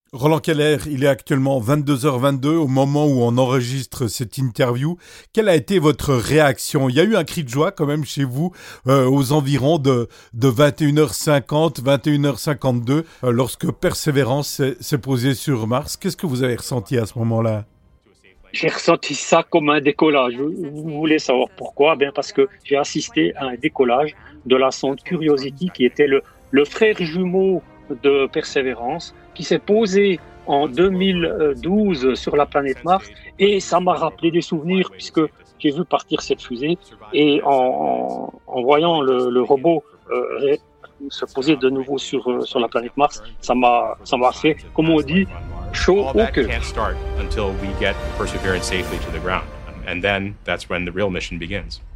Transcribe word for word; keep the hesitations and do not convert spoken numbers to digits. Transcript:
Roland Keller, il est actuellement vingt-deux heures vingt-deux au moment où on enregistre cette interview. Quelle a été votre réaction? Il y a eu un cri de joie quand même chez vous euh, aux environs de, de vingt et une heures cinquante, vingt et une heures cinquante-deux euh, lorsque Persévérance s'est, s'est posée sur Mars. Qu'est-ce que vous avez ressenti à ce moment-là? J'ai ressenti ça comme un décollage. Vous voulez savoir pourquoi? Bien parce que j'ai assisté à un décollage de la sonde Curiosity qui était le, le frère jumeau de Persévérance qui s'est posé en deux mille douze sur la planète Mars et ça m'a rappelé des souvenirs puisque j'ai vu partir cette fusée et en, en, en voyant le, le robot euh, se poser de nouveau sur, sur la planète Mars, ça m'a, ça m'a fait, comme on dit, chaud au cœur. Until we get Perseverance safely to the ground. And then that's when the real mission begins.